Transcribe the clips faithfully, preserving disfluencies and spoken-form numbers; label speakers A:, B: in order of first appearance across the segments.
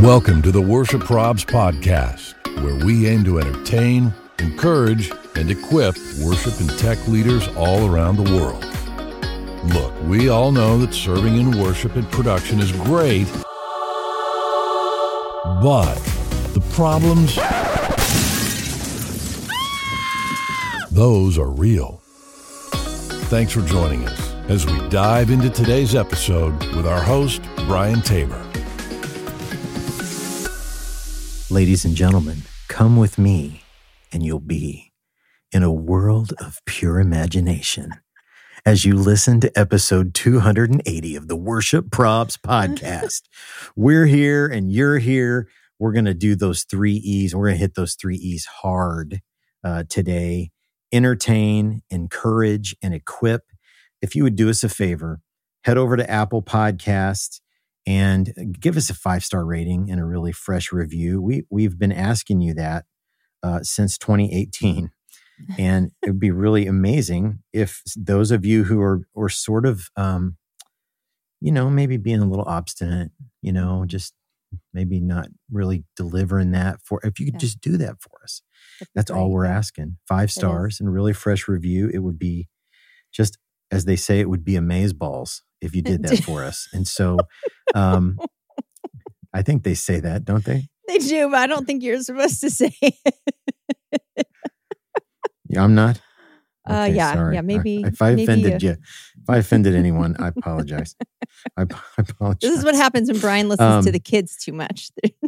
A: Welcome to the Worship Probs podcast, where we aim to entertain, encourage, and equip worship and tech leaders all around the world. Look, we all know that serving in worship and production is great, but the problems, those are real. Thanks for joining us as we dive into today's episode with our host, Brian Tabor.
B: Ladies and gentlemen, come with me and you'll be in a world of pure imagination as you listen to episode two hundred eighty of the Worship Probs podcast. We're here and you're here. We're going to do those three E's. We're going to hit those three E's hard uh, today. Entertain, encourage, and equip. If you would do us a favor, head over to Apple Podcasts and give us a five-star rating and a really fresh review. We, we've been asking you that uh, since twenty eighteen. And it would be really amazing if those of you who are, are sort of, um, you know, maybe being a little obstinate, you know, just maybe not really delivering that for, if you could yeah. just do that for us. That's, That's all we're asking. Five stars and a really fresh review. It would be just, as they say, it would be amazeballs if you did that for us. And so um, I think they say that, don't they?
C: They do, but I don't think you're supposed to say it.
B: Yeah, I'm not?
C: Okay, uh, yeah,
B: sorry.
C: yeah, maybe.
B: I, if I
C: maybe
B: offended
C: you.
B: you, if I offended anyone, I apologize. I, I apologize.
C: This is what happens when Brian listens um, to the kids too much.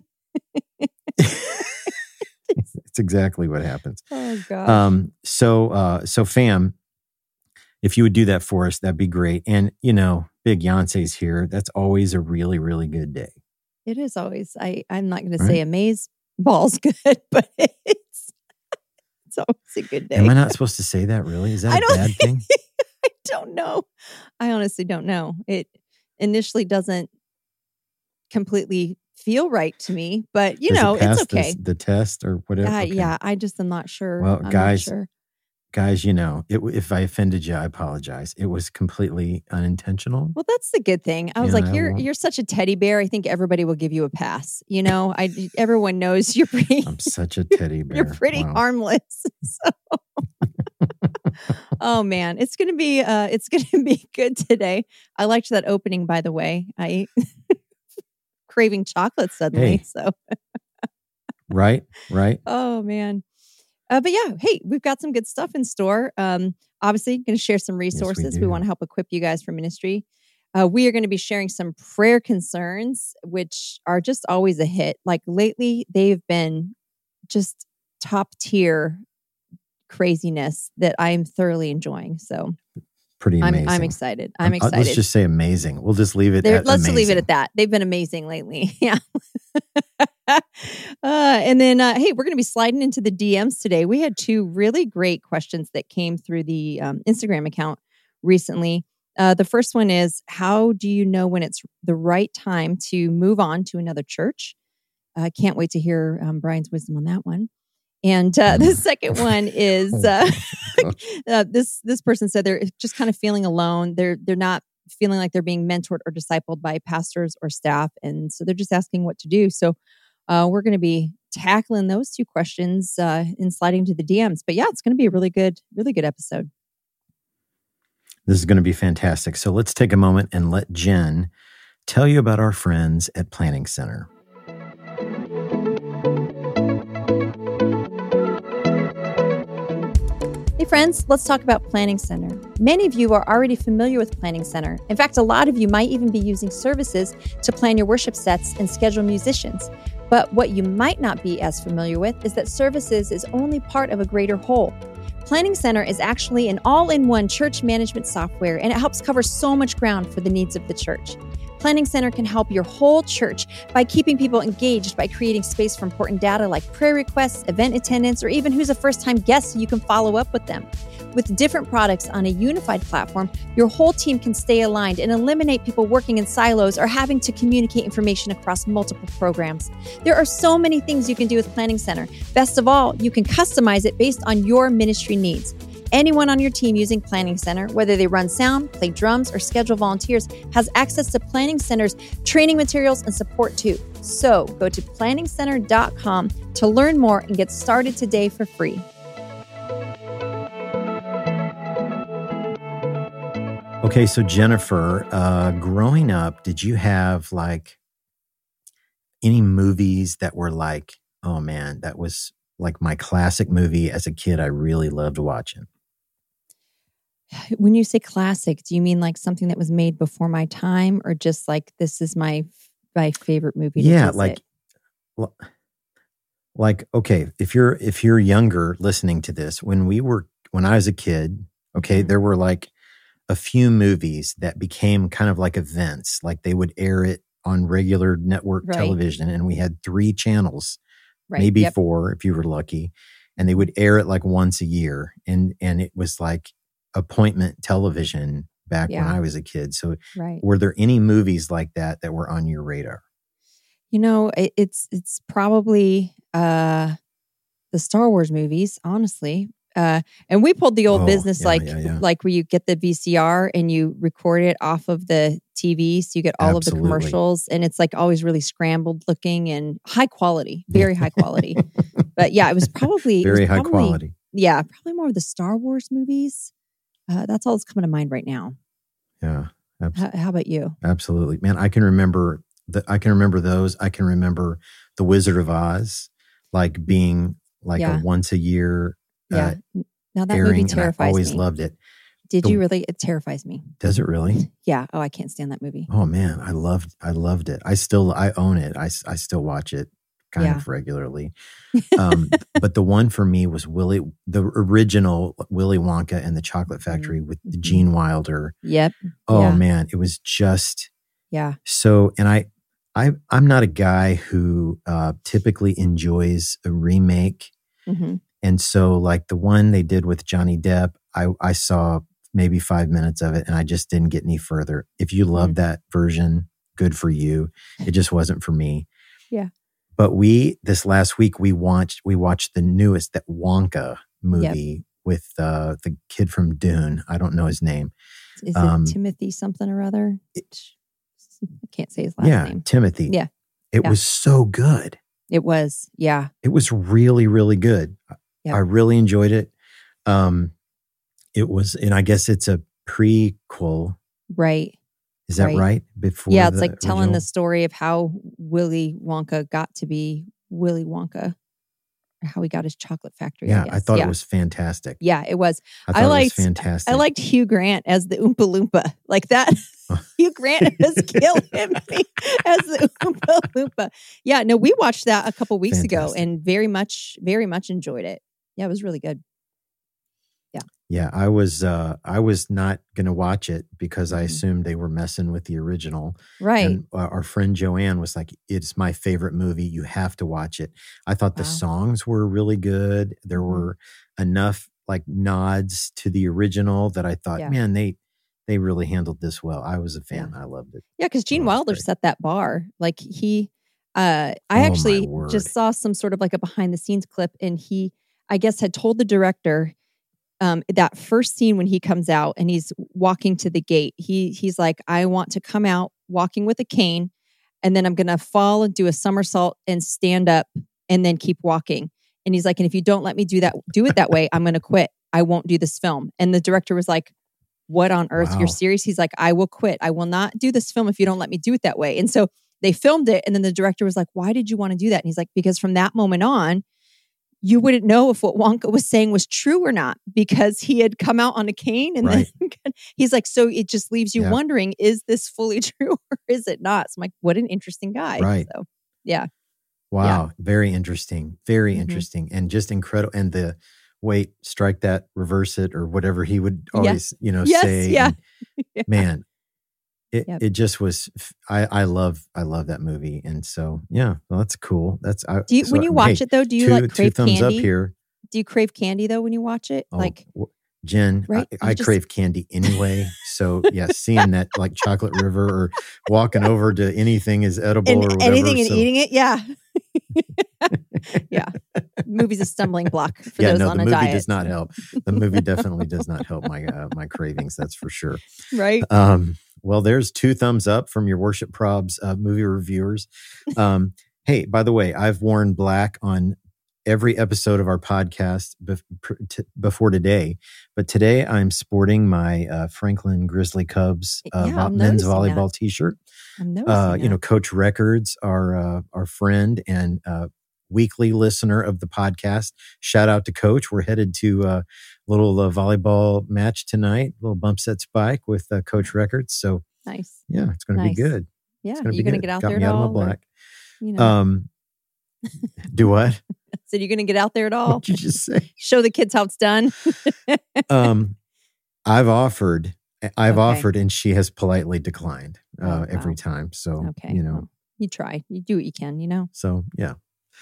B: It's exactly what happens.
C: Oh, God.
B: Um, so, uh, so fam, if you would do that for us, that'd be great. And, you know, Big Yancey's here. That's always a really, really good day.
C: It is always. I, I'm not going to say amaze ball's good, but it's, it's always a good day.
B: Am I not supposed to say that, really? Is that
C: I
B: a
C: don't
B: bad thing?
C: I don't know. I honestly don't know. It initially doesn't completely feel right to me, but, you
B: Does
C: know,
B: it pass
C: it's okay.
B: The, the test or whatever?
C: Uh,
B: okay.
C: Yeah, I just am not sure.
B: Well,
C: I'm
B: guys,
C: not sure.
B: Guys, you know, it, if I offended you, I apologize. It was completely unintentional.
C: Well, that's the good thing. I was
B: Yeah,
C: like,
B: I
C: you're
B: won't.
C: you're such a teddy bear. I think everybody will give you a pass. You know, I everyone knows you're pretty.
B: I'm such a teddy bear.
C: You're pretty
B: Wow.
C: harmless. So. Oh man, it's gonna be uh, it's gonna be good today. I liked that opening, by the way. I craving chocolate suddenly.
B: Hey.
C: So.
B: Right, right.
C: Oh man. Uh, but yeah, hey, we've got some good stuff in store. Um, obviously, going to share some resources.
B: Yes, we
C: we
B: do.
C: want to help equip you guys for ministry. Uh, we are going to be sharing some prayer concerns, which are just always a hit. Like lately, they've been just top tier craziness that I'm thoroughly enjoying. So
B: Pretty amazing.
C: I'm, I'm excited. I'm
B: Uh,
C: excited.
B: Let's just say amazing. We'll just leave it
C: They're,
B: at
C: let's
B: amazing.
C: leave it at that. They've been amazing lately. Yeah. uh, and then, uh, hey, we're going to be sliding into the D Ms today. We had two really great questions that came through the um, Instagram account recently. Uh, the first one is, how do you know when it's the right time to move on to another church? I uh, can't wait to hear um, Brian's wisdom on that one. And uh, the second one is uh, uh, this this person said they're just kind of feeling alone. They're they're not feeling like they're being mentored or discipled by pastors or staff, and so they're just asking what to do. So uh, we're going to be tackling those two questions uh, and sliding to the D Ms. But yeah, it's going to be a really good, really good episode.
B: This is going to be fantastic. So let's take a moment and let Jen tell you about our friends at Planning Center.
C: Hey friends, let's talk about Planning Center. Many of you are already familiar with Planning Center. In fact, a lot of you might even be using services to plan your worship sets and schedule musicians. But what you might not be as familiar with is that services is only part of a greater whole. Planning Center is actually an all-in-one church management software, and it helps cover so much ground for the needs of the church. Planning Center can help your whole church by keeping people engaged by creating space for important data like prayer requests, event attendance, or even who's a first-time guest so you can follow up with them. With different products on a unified platform, your whole team can stay aligned and eliminate people working in silos or having to communicate information across multiple programs. There are so many things you can do with Planning Center. Best of all, you can customize it based on your ministry needs. Anyone on your team using Planning Center, whether they run sound, play drums, or schedule volunteers, has access to Planning Center's training materials and support too. So go to planning center dot com to learn more and get started today for free.
B: Okay, so Jennifer, uh, growing up, did you have like any movies that were like, oh man, that was like my classic movie as a kid I really loved watching?
C: When you say classic, do you mean like something that was made before my time, or just like this is my my favorite movie to
B: Yeah,
C: visit?
B: like l- like okay, if you're if you're younger listening to this, when we were when I was a kid, okay,
C: Mhm.
B: there were like a few movies that became kind of like events, like they would air it on regular network
C: Right.
B: television, and we had three channels,
C: Right.
B: maybe
C: Yep.
B: four if you were lucky, and they would air it like once a year, and and it was like appointment television back when
C: Yeah.
B: I was a kid. So
C: Right.
B: were there any movies like that that were on your radar?
C: You know, it, it's it's probably uh, the Star Wars movies, honestly. Uh, and we pulled the old
B: Oh,
C: business,
B: yeah,
C: like
B: yeah, yeah.
C: like where you get the V C R and you record it off of the T V, so you get all
B: Absolutely.
C: of the commercials, and it's like always really scrambled looking and high quality, very high quality. But yeah, it was probably it was
B: Very high
C: probably-
B: quality.
C: Yeah, probably more of the Star Wars movies. Uh, that's all that's coming to mind right now.
B: Yeah, abs-
C: How, how about you?
B: absolutely, man. I can remember the. I can remember those. I can remember the Wizard of Oz, like being like
C: Yeah.
B: a once a year
C: Yeah.
B: uh,
C: Now that
B: airing,
C: movie
B: and I
C: terrifies
B: always
C: me.
B: loved it.
C: Did
B: the-
C: you really? It terrifies me.
B: Does it really?
C: Yeah. Oh, I can't stand that movie.
B: Oh man, I loved. I loved it. I still. I own it. I. s- I still watch it kind
C: Yeah.
B: of regularly. Um, but the one for me was Willy, the original Willy Wonka and the Chocolate Factory with the
C: Mhm.
B: Gene Wilder.
C: Yep.
B: Oh
C: Yeah.
B: man, it was just
C: Yeah.
B: so. And I, I, I'm not a guy who uh, typically enjoys a remake.
C: hmm
B: And so, like the one they did with Johnny Depp, I, I saw maybe five minutes of it, and I just didn't get any further. If you love
C: Mm.
B: that version, good for you. It just wasn't for me.
C: Yeah.
B: But we this last week we watched we watched the newest, that Wonka movie with uh, the kid from Dune. I don't know his name.
C: Is
B: Um,
C: it Timothy something or other? I can't say his last
B: yeah,
C: name.
B: Timothy.
C: Yeah.
B: It
C: Yeah.
B: was so good.
C: It was. Yeah.
B: It was really, really good.
C: Yep.
B: I really enjoyed it. Um, it was, and I guess it's a prequel.
C: Right.
B: Is that
C: Right.
B: right? Before
C: Yeah. It's
B: the
C: like telling
B: original?
C: the story of how Willy Wonka got to be Willy Wonka, or how he got his chocolate factory.
B: Yeah,
C: I,
B: I
C: guess.
B: thought
C: yeah.
B: it was fantastic.
C: Yeah, it was.
B: I
C: I
B: thought it
C: liked-
B: was fantastic.
C: I liked Hugh Grant as the Oompa Loompa. Like that. Hugh Grant was killing me as the Oompa Loompa. Yeah, no, we watched that a couple weeks ago
B: Fantastic.
C: and very much, very much enjoyed it. Yeah, it was really good.
B: Yeah, I was. Uh, I was not going to watch it because I
C: Mhm.
B: assumed they were messing with the original.
C: Right.
B: And uh, our friend Joanne was like, "It's my favorite movie. You have to watch it." I thought the
C: Wow.
B: songs were really good. There
C: Mhm.
B: were enough like nods to the original that I thought,
C: Yeah.
B: man, they they really handled this well. I was a fan. I loved it.
C: Yeah, because Gene
B: Oh, that's
C: Wilder
B: great.
C: set that bar. Like he, uh, I
B: Oh, my
C: actually
B: word.
C: just saw some sort of like a behind the scenes clip, and he, I guess, had told the director um, that first scene when he comes out and he's walking to the gate. He he's like, I want to come out walking with a cane, and then I'm gonna fall and do a somersault and stand up and then keep walking. And he's like, and if you don't let me do that, do it that way, I'm gonna quit. I won't do this film. And the director was like, what on earth?
B: Wow.
C: You're serious? He's like, I will quit. I will not do this film if you don't let me do it that way. And so they filmed it. And then the director was like, why did you want to do that? And he's like, because from that moment on, you wouldn't know if what Wonka was saying was true or not, because he had come out on a cane. And
B: Right.
C: then he's like, so it just leaves you
B: Yeah.
C: wondering, is this fully true or is it not? So I'm like, what an interesting guy.
B: Right.
C: So yeah.
B: Wow, very interesting. Very
C: Mhm.
B: interesting, and just incredible. And the wait, strike that, reverse it, or whatever he would always, you know,
C: Yes,
B: say.
C: yeah.
B: and,
C: Yeah.
B: Man, it
C: Yep.
B: it just was. I I love I love that movie, and so yeah, well, that's cool. That's I,
C: Do you,
B: so,
C: when you watch
B: hey,
C: it though, do you
B: two,
C: like
B: two
C: crave
B: thumbs
C: candy?
B: up here.
C: Do you crave candy though when you watch it?
B: Oh,
C: Like,
B: w- Jen,
C: Right?
B: I, I
C: You just-
B: crave candy anyway. So yeah, seeing that like chocolate river or walking over to anything is edible
C: and
B: or whatever.
C: anything and
B: so,
C: eating it. Yeah. Yeah. movie's a stumbling block for
B: yeah,
C: those
B: no,
C: on
B: the
C: a
B: movie
C: diet.
B: does not help. The movie definitely does not help my uh, my cravings. That's for sure.
C: Right.
B: Um, well, there's two thumbs up from your Worship Probs uh, movie reviewers. Um, hey, by the way, I've worn black on every episode of our podcast bef- t- before today, but today I'm sporting my uh, Franklin Grizzly Cubs uh,
C: Yeah,
B: vo-
C: I'm
B: men's
C: noticing
B: volleyball
C: that.
B: T-shirt.
C: I'm noticing
B: Uh,
C: that.
B: you know, Coach Records, our uh, our friend and uh, weekly listener of the podcast. Shout out to Coach. We're headed to a little uh, volleyball match tonight, little bump set spike with uh, Coach Records. So
C: nice.
B: yeah, it's going to
C: Nice.
B: be good.
C: Yeah.
B: It's going to
C: You
B: be
C: going to
B: good.
C: get out
B: Got
C: there
B: me
C: at
B: out
C: all?
B: of my
C: or,
B: black.
C: you know,
B: Um, do what?
C: so you're going to get out there at all?
B: What'd you just say?
C: Show the kids how it's done?
B: um, I've offered, I've
C: Okay.
B: offered, and she has politely declined uh,
C: Oh, wow.
B: every time. So
C: Okay.
B: you know,
C: well, you try. You do what you can, you know?
B: so yeah.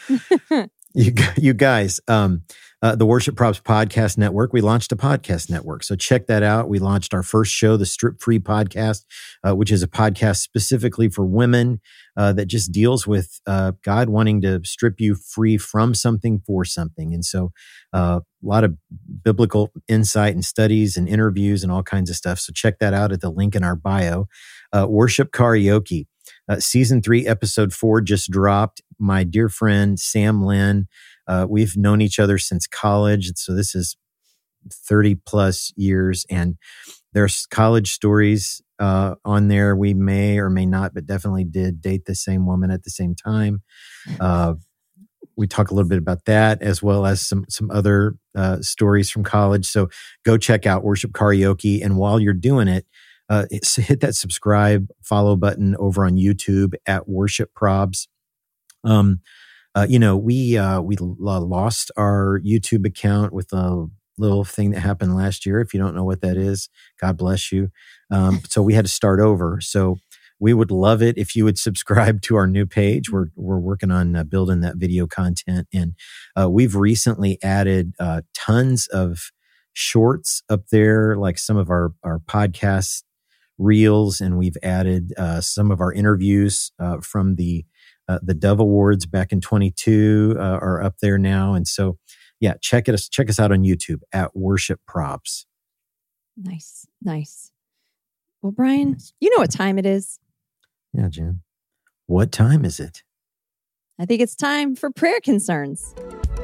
B: You, gu- you guys, um, uh, the Worship Props Podcast Network, we launched a podcast network. So check that out. We launched our first show, the Strip Free Podcast, uh, which is a podcast specifically for women uh, that just deals with uh, God wanting to strip you free from something for something. And so uh, a lot of biblical insight and studies and interviews and all kinds of stuff. So check that out at the link in our bio. Uh, Worship Karaoke. Uh, season three, episode four just dropped. My dear friend, Sam Lynn, uh, we've known each other since college. So this is thirty plus years. And there's college stories uh, on there. We may or may not, but definitely did date the same woman at the same time. Uh, we talk a little bit about that, as well as some some other uh, stories from college. So go check out Worship Karaoke. And while you're doing it, Uh, hit that subscribe, follow button over on YouTube at Worship Probs. Um, uh, you know, we uh, we l- lost our YouTube account with a little thing that happened last year. If you don't know what that is, God bless you. Um, so we had to start over. So we would love it if you would subscribe to our new page. We're we're working on uh, building that video content, and uh, we've recently added uh, tons of shorts up there, like some of our our podcasts. Reels, and we've added uh, some of our interviews uh, from the uh, the Dove Awards back in twenty-two uh, are up there now, and so yeah, check it check us out on YouTube at Worship Probs.
C: Nice. Nice. Well, Brian, you know what time it is.
B: Yeah, Jen. What time is it?
C: I think it's time for prayer concerns.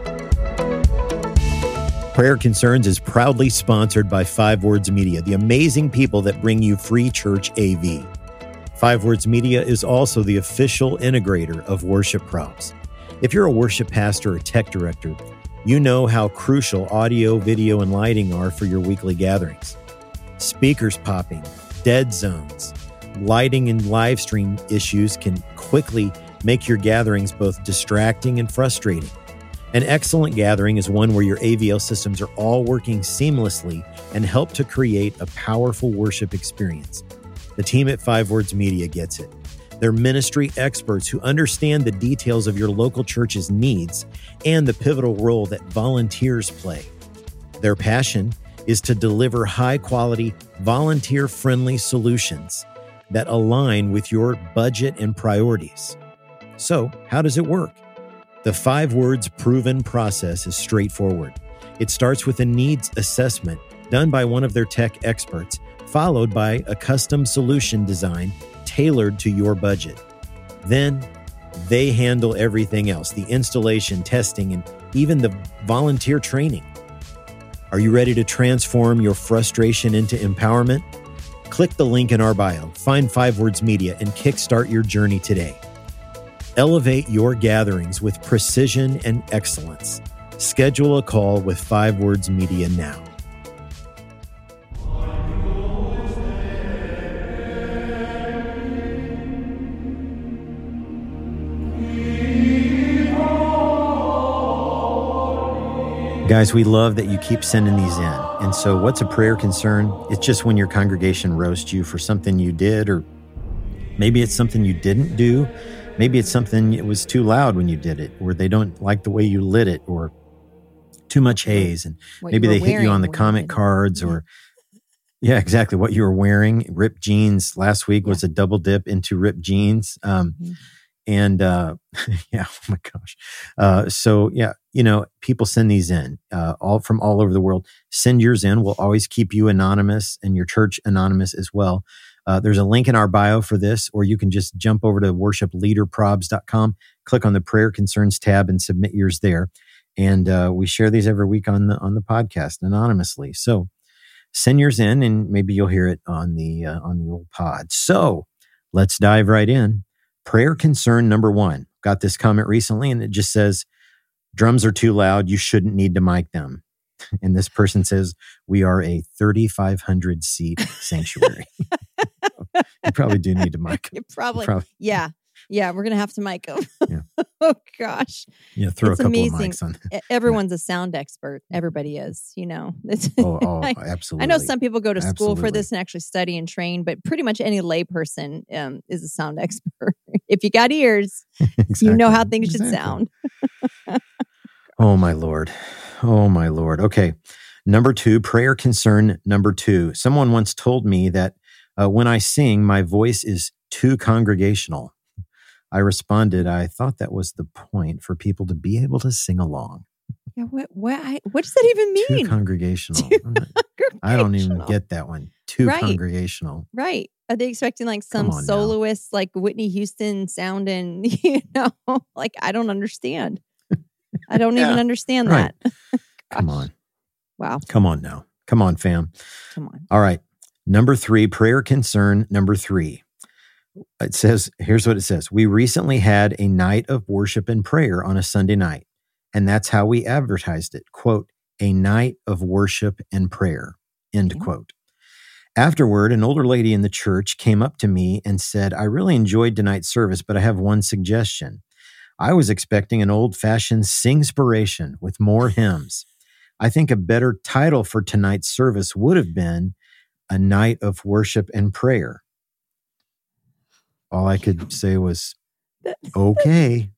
B: Prayer Concerns is proudly sponsored by Five Words Media, the amazing people that bring you free church A V. Five Words Media is also the official integrator of Worship Probs. If you're a worship pastor or tech director, you know how crucial audio, video, and lighting are for your weekly gatherings. Speakers popping, dead zones, lighting and live stream issues can quickly make your gatherings both distracting and frustrating. An excellent gathering is one where your A V L systems are all working seamlessly and help to create a powerful worship experience. The team at Five Words Media gets it. They're ministry experts who understand the details of your local church's needs and the pivotal role that volunteers play. Their passion is to deliver high-quality, volunteer-friendly solutions that align with your budget and priorities. So, how does it work? The Five Words proven process is straightforward. It starts with a needs assessment done by one of their tech experts, followed by a custom solution design tailored to your budget. Then they handle everything else, the installation, testing, and even the volunteer training. Are you ready to transform your frustration into empowerment? Click the link in our bio, find Five Words Media, and kickstart your journey today. Elevate your gatherings with precision and excellence. Schedule a call with Five Words Media now. Guys, we love that you keep sending these in. And so what's a prayer concern? It's just when your congregation roasts you for something you did, or maybe it's something you didn't do. Maybe it's something it was too loud when you did it, or they don't like the way you lit it, or too much haze. And
C: What
B: maybe
C: you were
B: they hit you on the
C: wearing when you
B: comment
C: did it.
B: cards, or yeah, exactly what you were wearing. Ripped jeans last week was a double dip into ripped jeans. Um,
C: Mhm.
B: and uh, yeah, oh my gosh. Uh, so yeah, you know, people send these in, uh, all from all over the world. Send yours in. We'll always keep you anonymous and your church anonymous as well. Uh, there's a link in our bio for this, or you can just jump over to worship leader probs dot com, click on the prayer concerns tab and submit yours there. And uh, we share these every week on the on the podcast anonymously. So send yours in, and maybe you'll hear it on the uh, on the old pod. So let's dive right in. Prayer concern number one. Got this comment recently, and it just says, drums are too loud. You shouldn't need to mic them. And this person says, we are a thirty-five hundred seat sanctuary. You probably do need to mic.
C: You probably,
B: you probably,
C: yeah. Yeah, we're going to have to mic them.
B: Yeah.
C: Oh, gosh.
B: Yeah, throw
C: It's
B: a couple
C: amazing.
B: of mics on.
C: Everyone's a sound expert. Everybody is, you know. It's,
B: Oh, oh
C: I,
B: absolutely.
C: I know some people go to school
B: Absolutely.
C: for this and actually study and train, but pretty much any layperson um, is a sound expert. If you got ears,
B: Exactly.
C: you know how things should
B: Exactly.
C: sound.
B: Oh, my Lord. Oh, my Lord. Okay. Number two, prayer concern number two. Someone once told me that uh, when I sing, my voice is too congregational. I responded, I thought that was the point, for people to be able to sing along.
C: Yeah, what, what, I, what does that even mean?
B: Too congregational.
C: Too
B: I'm not- I don't even
C: congregational.
B: get that one. Too
C: Right.
B: congregational.
C: Right. Are they expecting like some
B: Come on now.
C: soloist, like Whitney Houston sounding, you know, like I don't understand. I don't
B: Yeah.
C: even understand
B: Right.
C: that.
B: Come
C: Gosh.
B: on.
C: Wow.
B: Come on now. Come on, fam.
C: Come on.
B: All right. Number three, prayer concern number three. It says, here's what it says. We recently had a night of worship and prayer on a Sunday night, and that's how we advertised it. Quote, a night of worship and prayer, end
C: Yeah.
B: quote. Afterward, an older lady in the church came up to me and said, I really enjoyed tonight's service, but I have one suggestion. I was expecting an old-fashioned singspiration with more hymns. I think a better title for tonight's service would have been a night of worship and prayer. All I could say was, okay.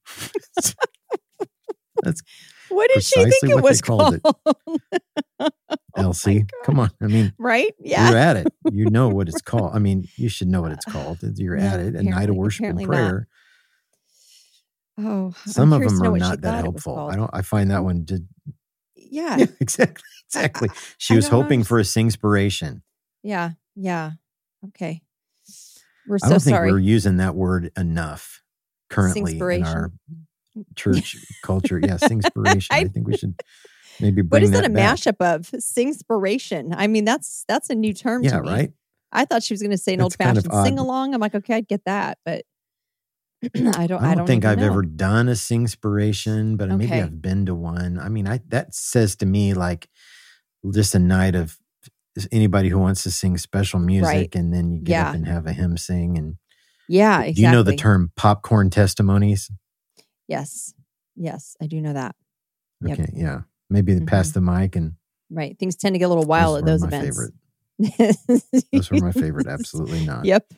B: That's
C: What did she
B: precisely
C: think it
B: what
C: was
B: they called
C: called?
B: it.
C: Oh
B: Elsie. Come on. I mean,
C: Right? Yeah.
B: you're at it. You know what it's called. I mean, you should know what it's called. You're
C: Yeah,
B: at it. A night
C: apparently-
B: of worship and
C: apparently not.
B: prayer.
C: Oh, I'm
B: Some of
C: curious to
B: them
C: know
B: are
C: what she
B: not that
C: thought it was
B: helpful.
C: called.
B: I don't. I find that one did.
C: Yeah.
B: Yeah, exactly. Exactly. She
C: I
B: was
C: don't
B: hoping
C: understand.
B: for a singspiration.
C: Yeah. Yeah. Okay. We're
B: I
C: so
B: don't think
C: sorry.
B: we're using that word enough currently in
C: Singspiration.
B: our church culture. Yeah, singspiration. I,
C: I-
B: think we should maybe
C: What
B: bring
C: is that,
B: that
C: a
B: back.
C: mashup of? Singspiration. I mean, that's that's a new term
B: Yeah,
C: to me.
B: right.
C: I thought she was going to say an old
B: That's kind of
C: fashioned
B: odd.
C: sing along. I'm like, okay, I'd get that, but I don't.
B: I don't,
C: I don't
B: think
C: even
B: I've
C: know.
B: ever done a singspiration, but maybe
C: Okay.
B: I've been to one. I mean, I that says to me like just a night of anybody who wants to sing special music,
C: Right.
B: and then you get
C: Yeah.
B: up and have a hymn sing. And
C: Yeah, exactly.
B: do you know the term popcorn testimonies?
C: Yes, yes, I do know that. Yep.
B: Okay, yeah. Maybe they pass the mic, and
C: Right, things tend to get a little wild at
B: those
C: those
B: were my
C: events.
B: favorite. Those were my favorite. Absolutely not.
C: Yep.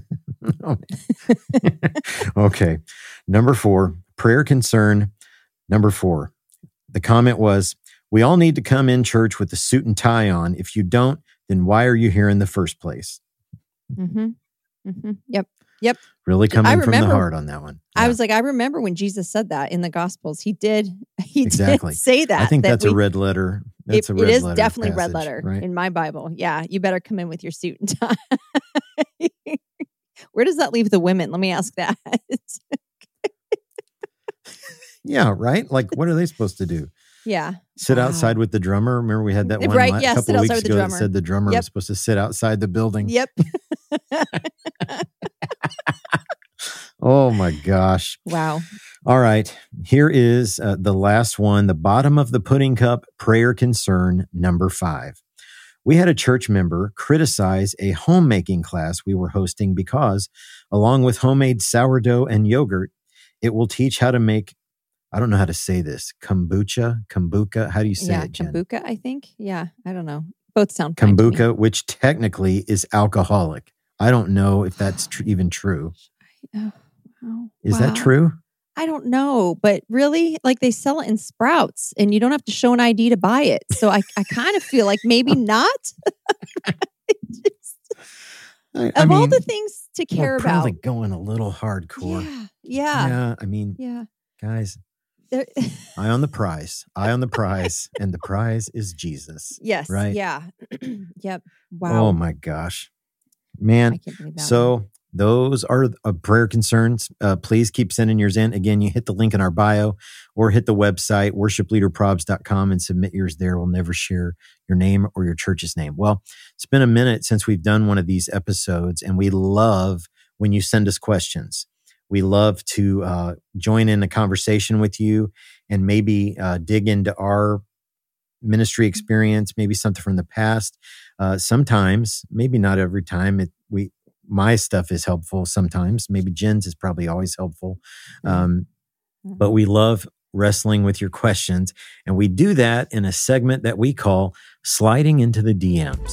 B: Okay. Number four, prayer concern. Number four, the comment was, we all need to come in church with a suit and tie on. If you don't, then why are you here in the first place?
C: Mm-hmm. Mm-hmm. Yep.
B: Really coming from the
C: remember-
B: heart on that one.
C: I
B: Yeah.
C: was like, I remember when Jesus said that in the Gospels. He did. He
B: Exactly.
C: did say that.
B: I think
C: that
B: that's
C: we-
B: a red letter. That's
C: it,
B: a red
C: it is
B: letter
C: definitely red
B: passage,
C: letter
B: right?
C: in my Bible. Yeah, you better come in with your suit and tie. Where does that leave the women? Let me ask that.
B: Yeah, right? Like, what are they supposed to do?
C: Yeah.
B: Sit
C: Wow.
B: outside with the drummer? Remember we had that one
C: Right,
B: la-
C: yeah,
B: couple
C: sit
B: of
C: outside
B: weeks
C: with the
B: ago that
C: drummer.
B: said the drummer
C: Yep.
B: was supposed to sit outside the building.
C: Yep.
B: Oh my gosh.
C: Wow.
B: All right. Here is uh, the last one, the bottom of the pudding cup, prayer concern number five. We had a church member criticize a homemaking class we were hosting because, along with homemade sourdough and yogurt, it will teach how to make, I don't know how to say this, kombucha, kombucha. How do you say
C: Yeah,
B: it, Jen?
C: kombucha, I think. Yeah, I don't know. Both sound fine to me.
B: Kombucha, which technically is alcoholic. I don't know if that's tr- even true.
C: Oh, wow.
B: Is
C: Wow.
B: that true?
C: I don't know, but really, like they sell it in Sprouts and you don't have to show an I D to buy it. So I, I kind of feel like maybe not.
B: I, I
C: Of all
B: mean,
C: the things to
B: we're
C: care about.
B: probably going a little hardcore.
C: Yeah. Yeah.
B: Yeah, I mean,
C: Yeah.
B: guys,
C: there,
B: Eye on the prize. Eye on the prize. And the prize is Jesus.
C: yes.
B: Right?
C: Yeah. Yep. Wow.
B: Oh my gosh. Man.
C: I can't believe that
B: So
C: one.
B: those are uh, prayer concerns. Uh, please keep sending yours in. Again, you hit the link in our bio or hit the website, worship leader probs dot com, and submit yours there. We'll never share your name or your church's name. Well, it's been a minute since we've done one of these episodes, and we love when you send us questions. We love to uh, join in a conversation with you and maybe uh, dig into our ministry experience, maybe something from the past. Uh, sometimes, maybe not every time, it, we my stuff is helpful sometimes. Maybe Jen's is probably always helpful. Um, but we love wrestling with your questions. And we do that in a segment that we call Sliding into the D Ms.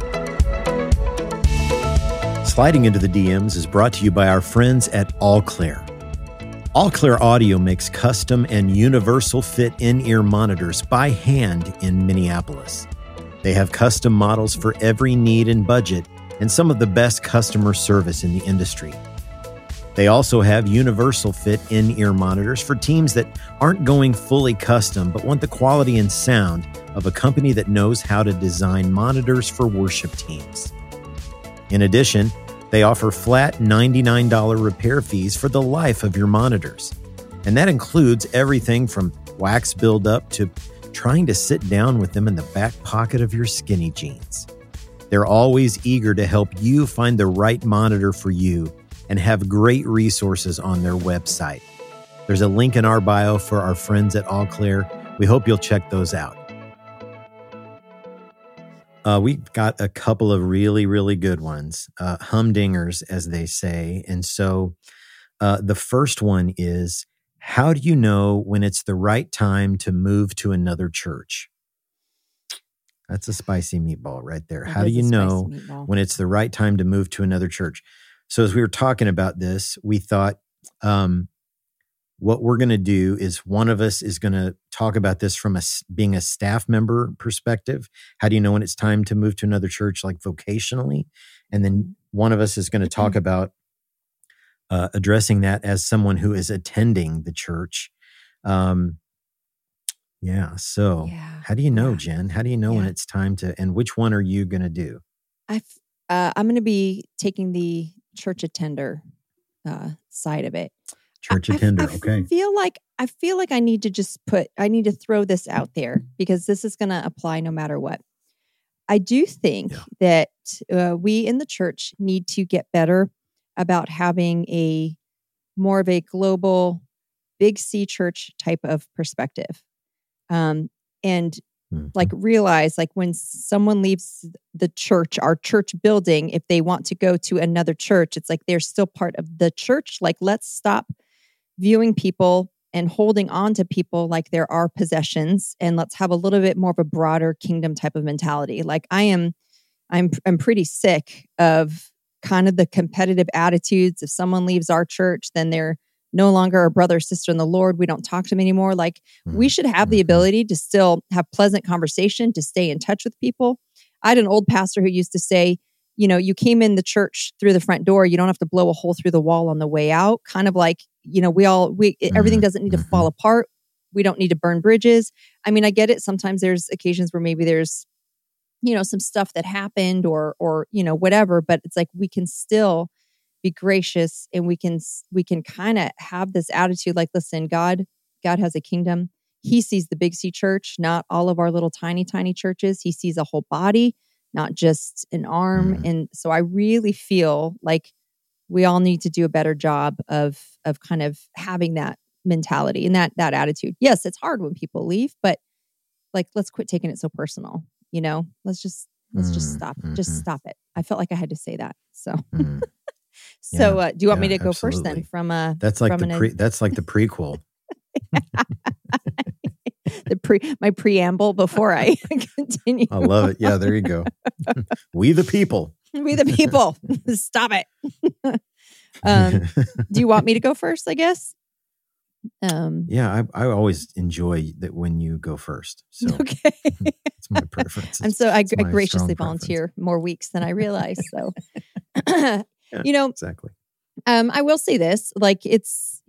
B: Sliding into the D Ms is brought to you by our friends at All Clear. All Clear Audio makes custom and universal fit in-ear monitors by hand in Minneapolis. They have custom models for every need and budget, and some of the best customer service in the industry. They also have universal fit in-ear monitors for teams that aren't going fully custom but want the quality and sound of a company that knows how to design monitors for worship teams. In addition, they offer flat ninety-nine dollars repair fees for the life of your monitors. And that includes everything from wax buildup to trying to sit down with them in the back pocket of your skinny jeans. They're always eager to help you find the right monitor for you and have great resources on their website. There's a link in our bio for our friends at All Clear. We hope you'll check those out. Uh, we've got a couple of really, really good ones, uh, humdingers, as they say. And so uh, the first one is, how do you know when it's the right time to move to another church? That's a spicy meatball right there.
C: That
B: How do
C: is
B: you
C: a spicy
B: know
C: meatball.
B: when it's the right time to move to another church? So as we were talking about this, we thought um, what we're going to do is one of us is going to talk about this from a, s- being a staff member perspective. How do you know when it's time to move to another church, like vocationally? And then one of us is going to talk about uh, addressing that as someone who is attending the church. Um, yeah. So
C: Yeah.
B: how do you know,
C: Yeah.
B: Jen? How do you know when
C: Yeah.
B: it's time to, and which one are you going to do?
C: I've, uh, I'm going to be taking the church attender uh, side of it.
B: Church
C: I- I-
B: attender.
C: I
B: Okay.
C: feel like I feel like I need to just put I need to throw this out there because this is going to apply no matter what. I do think
B: Yeah.
C: that uh, we in the church need to get better about having a more of a global, big C church type of perspective, um, and
B: Mhm.
C: like realize like when someone leaves the church, our church building, if they want to go to another church, it's like they're still part of the church. Like let's stop viewing people and holding on to people like there are possessions, and let's have a little bit more of a broader kingdom type of mentality. Like I am, I'm, I'm pretty sick of kind of the competitive attitudes. If someone leaves our church, then they're no longer a brother or sister in the Lord. We don't talk to them anymore. Like we should have the
B: Mhm.
C: ability to still have pleasant conversation, to stay in touch with people. I had an old pastor who used to say, you know, you came in the church through the front door. You don't have to blow a hole through the wall on the way out. Kind of like, you know, we all, we, everything doesn't need to fall apart. We don't need to burn bridges. I mean, I get it. Sometimes there's occasions where maybe there's, you know, some stuff that happened or, or, you know, whatever, but it's like, we can still be gracious and we can, we can kind of have this attitude like, listen, God, God has a kingdom. He sees the Big C church, not all of our little tiny, tiny churches. He sees a whole body, not just an arm.
B: Mhm.
C: And so I really feel like we all need to do a better job of, of kind of having that mentality and that, that attitude. Yes, it's hard when people leave, but like, let's quit taking it so personal, you know, let's just, let's just
B: Mm,
C: stop, just
B: mhm.
C: stop it. I felt like I had to say that. So,
B: Mhm.
C: so,
B: Yeah,
C: uh, do you want me
B: yeah,
C: to go first then
B: absolutely.
C: from, uh,
B: That's like
C: from
B: the
C: an-
B: pre. That's like the prequel.
C: the pre, my preamble before I continue?
B: I love it. Yeah, there you go. We the people.
C: We the people. Stop it. um, do you want me to go first, I guess? Um,
B: Yeah, I, I always enjoy that when you go first. So
C: okay.
B: it's my preference.
C: And so I,
B: It's
C: I
B: my
C: graciously
B: strong preference.
C: volunteer more weeks than I realized. So,
B: Yeah.
C: you know,
B: Exactly.
C: um, I will say this, like it's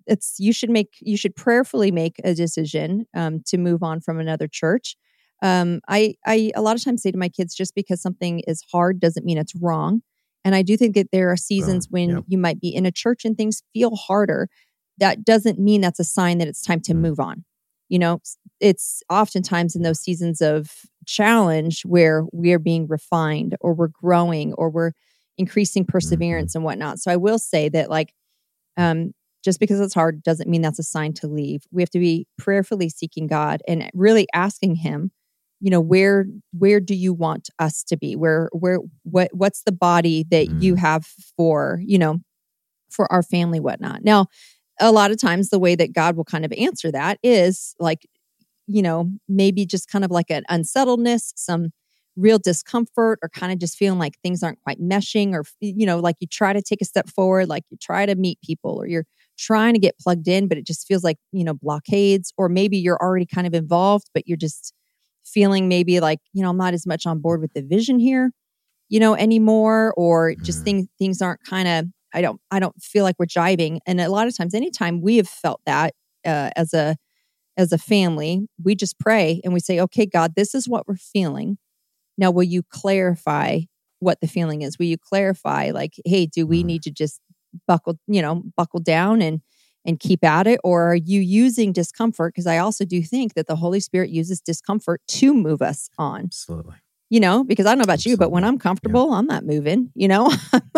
C: it's you should make you should prayerfully make a decision um, to move on from another church. Um, I I a lot of times say to my kids, just because something is hard doesn't mean it's wrong. And I do think that there are seasons
B: Oh,
C: when
B: yep.
C: you might be in a church and things feel harder. That doesn't mean that's a sign that it's time to
B: Mm.
C: move on. You know, it's oftentimes in those seasons of challenge where we're being refined or we're growing or we're increasing perseverance and whatnot. So I will say that like, um, just because it's hard doesn't mean that's a sign to leave. We have to be prayerfully seeking God and really asking him, you know, where, where do you want us to be? Where, where, what, what's the body that
B: Mm.
C: you have for, you know, for our family, whatnot. Now, a lot of times the way that God will kind of answer that is like, you know, maybe just kind of like an unsettledness, some real discomfort, or kind of just feeling like things aren't quite meshing, or, you know, like you try to take a step forward, like you try to meet people, or you're trying to get plugged in, but it just feels like, you know, blockades, or maybe you're already kind of involved, but you're just feeling maybe like, you know, I'm not as much on board with the vision here, you know, anymore, or just
B: Mm.
C: things, things aren't kind of, I don't, I don't feel like we're jiving. And a lot of times, anytime we have felt that uh, as a, as a family, we just pray and we say, okay, God, this is what we're feeling. Now, will you clarify what the feeling is? Will you clarify like, hey, do we
B: Mm.
C: need to just buckle, you know, buckle down and, and keep at it? Or are you using discomfort? Because I also do think that the Holy Spirit uses discomfort to move us on.
B: Absolutely.
C: You know, because I don't know about you, but when
B: Absolutely.
C: I'm comfortable, I'm not moving, you know,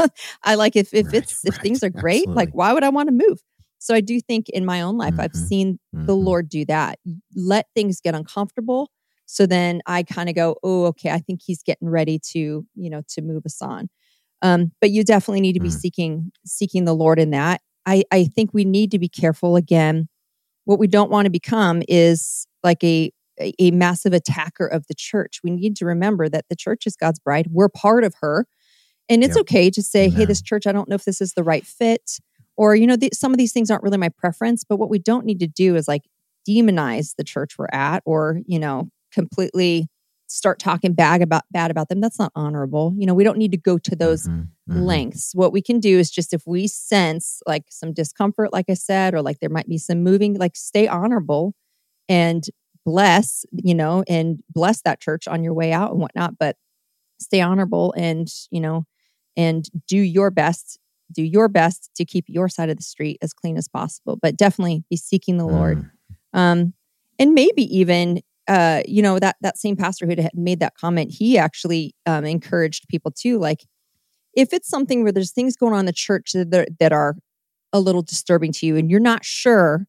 C: I like if, if
B: Right,
C: it's, if
B: right.
C: things are great,
B: Absolutely.
C: like, why would I want to move? So I do think in my own life, I've
B: Mhm.
C: seen the
B: Mhm.
C: Lord do that. Let things get uncomfortable. So then I kind of go, oh, okay, I think he's getting ready to, you know, to move us on. Um, but you definitely need to be
B: Mm.
C: seeking, seeking the Lord in that. I, I think we need to be careful again. What we don't want to become is like a, a, a massive attacker of the church. We need to remember that the church is God's bride. We're part of her. And it's
B: Yep.
C: okay to say, hey,
B: Amen.
C: this church, I don't know if this is the right fit. Or, you know, the, some of these things aren't really my preference. But what we don't need to do is like demonize the church we're at, or, you know, completely start talking bad about bad about them. That's not honorable. You know, we don't need to go to those
B: Mhm. Mhm.
C: lengths. What we can do is just, if we sense like some discomfort, like I said, or like there might be some moving, like stay honorable and bless, you know, and bless that church on your way out and whatnot. But stay honorable and, you know, and do your best, do your best to keep your side of the street as clean as possible, but definitely be seeking the Lord.
B: Mm.
C: Um, and maybe even, uh, you know, that, that same pastor who had made that comment, he actually um, encouraged people too. Like if it's something where there's things going on in the church that are, that are a little disturbing to you and you're not sure,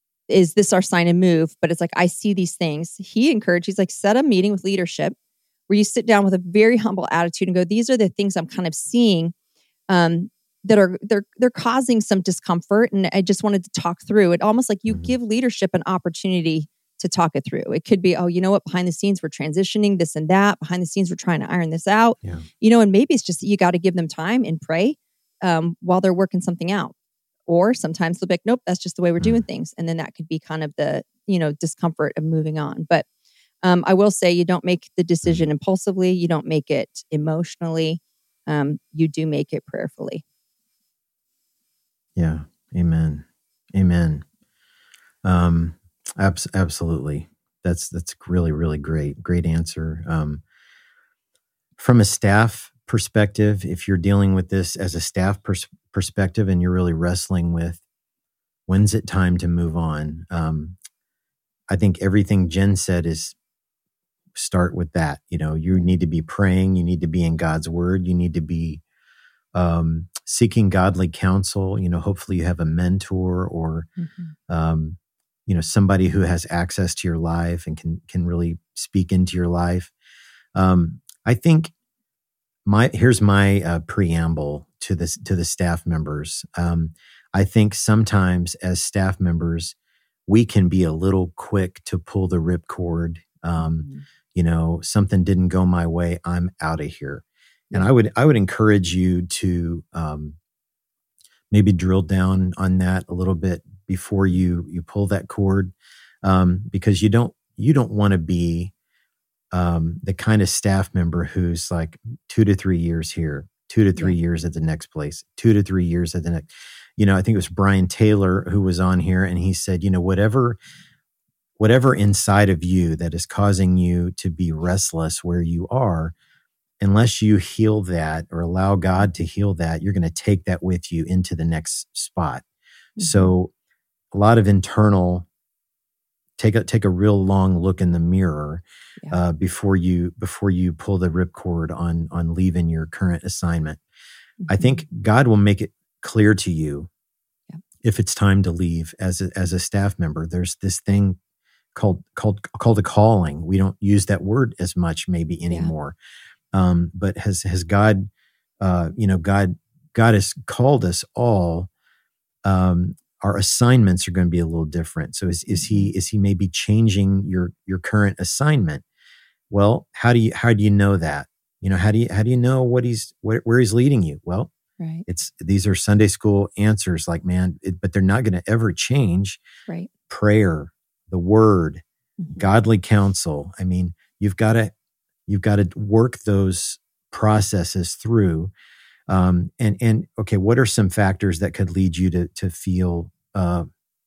C: is this our sign to move? But it's like, I see these things. He encouraged, he's like, set a meeting with leadership where you sit down with a very humble attitude and go, these are the things I'm kind of seeing um, that are, they're, they're causing some discomfort. And I just wanted to talk through it. Almost like you
B: Mhm.
C: give leadership an opportunity to talk it through. It could be, oh, you know what, behind the scenes, we're transitioning this and that. Behind the scenes, we're trying to iron this out.
B: Yeah.
C: You know, and maybe it's just that you got to give them time and pray um, while they're working something out. Or sometimes they'll be like, nope, that's just the way we're doing
B: Mm.
C: things. And then that could be kind of the, you know, discomfort of moving on. But um, I will say you don't make the decision impulsively. You don't make it emotionally. Um, you do make it prayerfully.
B: Yeah. Amen. Amen. Um, abs- absolutely. That's, that's really, really great. Great answer. Um, from a staff perspective, if you're dealing with this as a staff pers- perspective and you're really wrestling with when's it time to move on, um, I think everything Jen said is start with that. You know, you need to be praying. You need to be in God's word. You need to be um, seeking godly counsel. You know, hopefully you have a mentor or,
C: Mm-hmm.
B: um, you know, somebody who has access to your life and can, can really speak into your life. Um, I think my, here's my uh, preamble to this, to the staff members. Um, I think sometimes as staff members, we can be a little quick to pull the ripcord. Um,
C: Mm-hmm.
B: You know, something didn't go my way, I'm out of here. And
C: Yeah.
B: I would, I would encourage you to um, maybe drill down on that a little bit before you, you pull that cord, um, because you don't, you don't want to be um, the kind of staff member who's like two to three years here, two to three
C: Yeah.
B: years at the next place, two to three years at the next. you know, I think it was Brian Taylor who was on here, and he said, you know, whatever, whatever inside of you that is causing you to be restless where you are, unless you heal that or allow God to heal that, you're going to take that with you into the next spot. Mm-hmm. So a lot of internal, take a, take a real long look in the mirror yeah. uh, before you, before you pull the ripcord on, on leaving your current assignment. Mm-hmm. I think God will make it clear to you yeah. if it's time to leave as a, as a staff member. There's this thing called, called, called a calling. We don't use that word as much maybe anymore. Yeah. Um, but has, has God, uh, you know, God, God has called us all. Um, our assignments are going to be a little different. So is, is he, is he maybe changing your, your current assignment? Well, how do you, how do you know that? You know, how do you, how do you know what he's, where, where he's leading you? Well, right. It's, these are Sunday school answers, like, man, it, but they're not going to ever change.
C: Right.
B: Prayer, the word, mm-hmm. godly counsel. I mean, you've got to, you've got to work those processes through. Um, and, and okay, what are some factors that could lead you to, to feel, uh,